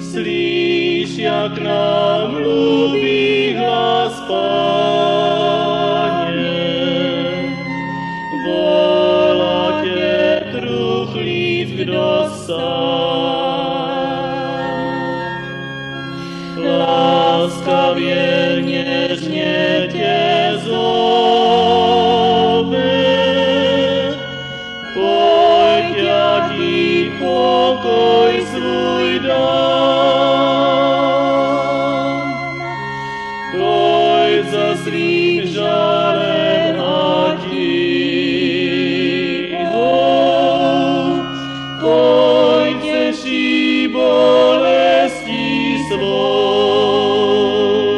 Slyš, jak nám mluví hlas, Pane, volá tě truchlíc, kdo sám. Láskavě, něžně tě zove, pojď, já ti pokoj svůj dám. Pojď za svým žalem a tíhou, pojď těší bolestí svou.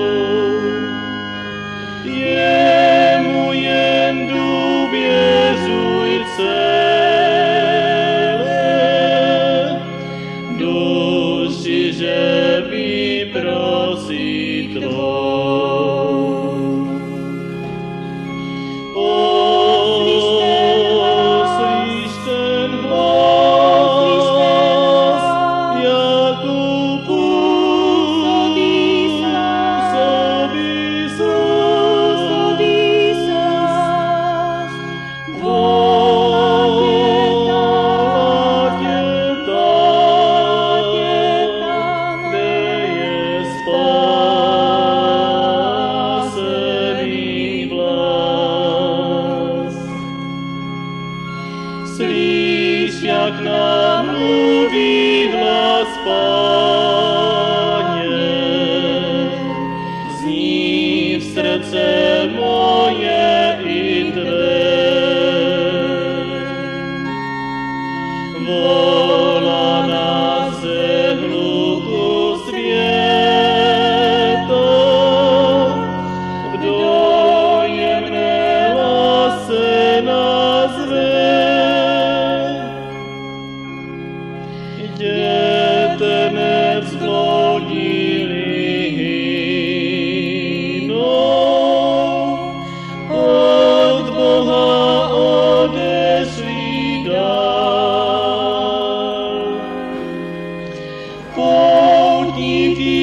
Jemu jen důvěřuj celé, duši, že vyprosí tvou. Slyš ten hlas, jakou působí slast. Volá tě tam, kde je spásený vlas. Slyš, jak nám mluví hlas, Pane, zní v srdce moje i tvé. Volá nás ze hluku světa, v dojemné lásce nás zve. Jděte nevzplodili hynou, od Boha odešli dál. Poutníky